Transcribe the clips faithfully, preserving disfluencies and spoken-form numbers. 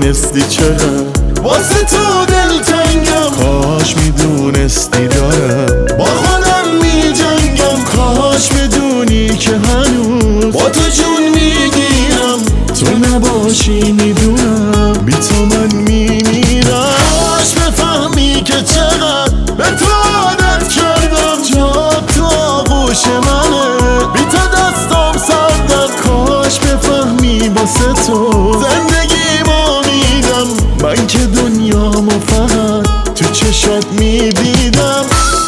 میدونستی چقدر واسه تو دلتنگم، کاش میدونستی دارم با خودم میجنگم، کاش بدونی که هنوز با تو جون میگیرم، تو نباشی میدونم بی تو من میمیرم. کاش بفهمی که چقدر به تو عادت کردم، جا تو آغوش منه، بی تو دستم سردم. کاش بفهمی واسه تو زندگیمو میدم، من که دنیامو فقط تو چشات میدیدم.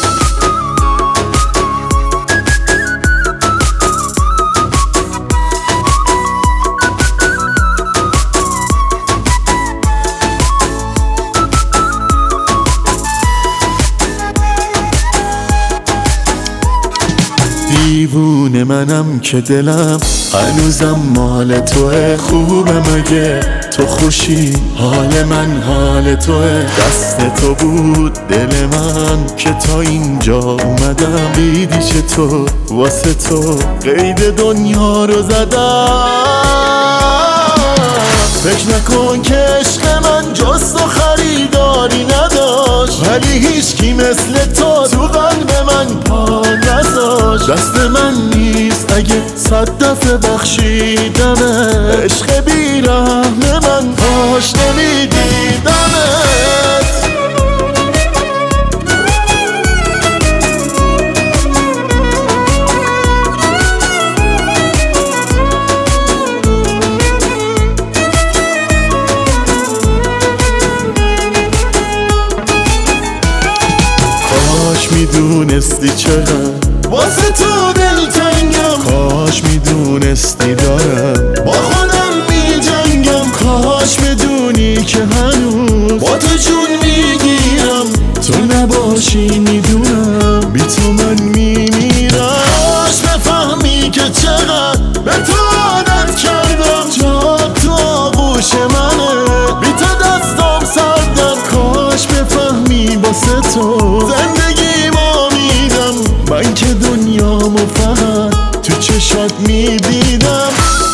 دیوونه منم که دلم هنوزم مال توه، خوبه مگه تو خوشی، حال من حال توه، دست تو بود دل من که تا اینجا اومدم، دیدی چطور واسه تو قید دنیا رو زدم. فکر نکن که عشق من جز تو خریداری نداشت، ولی هیچکی مثل تو تو قلب من پا نذاشت. دست من نیست اگه صد دفعه بخشیدمه، عشق بیرحم من کاش نمیدیدمت. کاش میدونستی چقدر واسه تو دلتنگم، کاش میدونستی دارم با خودم میجنگم، کاش بدونی که هنوز با تو جون میگیرم، تو نباشی میدونم بی تو من میمیرم. کاش بفهمی که چقدر به تو عادت کردم، جا تو آغوش منه، بی تو دستم سردم. کاش بفهمی واسه تو زندگیمو میدم، من که دنیامو فقط تو چشات میدیدم.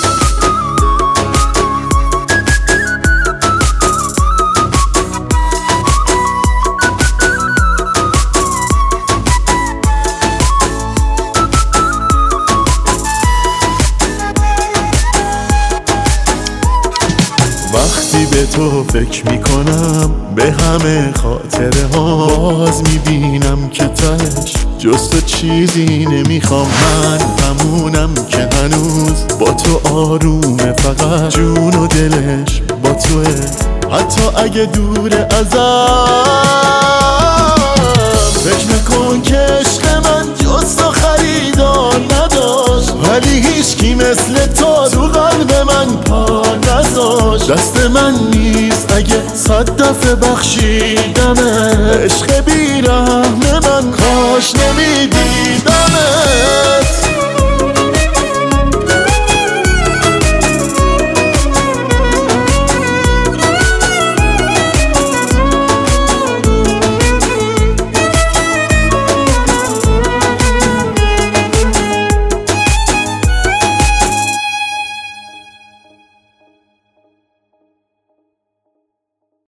وقتی به تو فکر میکنم به همه خاطره ها، باز میبینم که تهش جز تو چیزی نمیخوام. من همونم که هنوز با تو آرومه، فقط جون و دلش با توه، حتی اگه دور ازم. فکر نکن که عشق من جز تو خریدار نداشت، ولی هیچکی مثل تو تو قلب من پا نذاشت. دست من نیست اگه صد دفعه بخشیدمه، عشق بیرحم من کاش نمیدیدمه.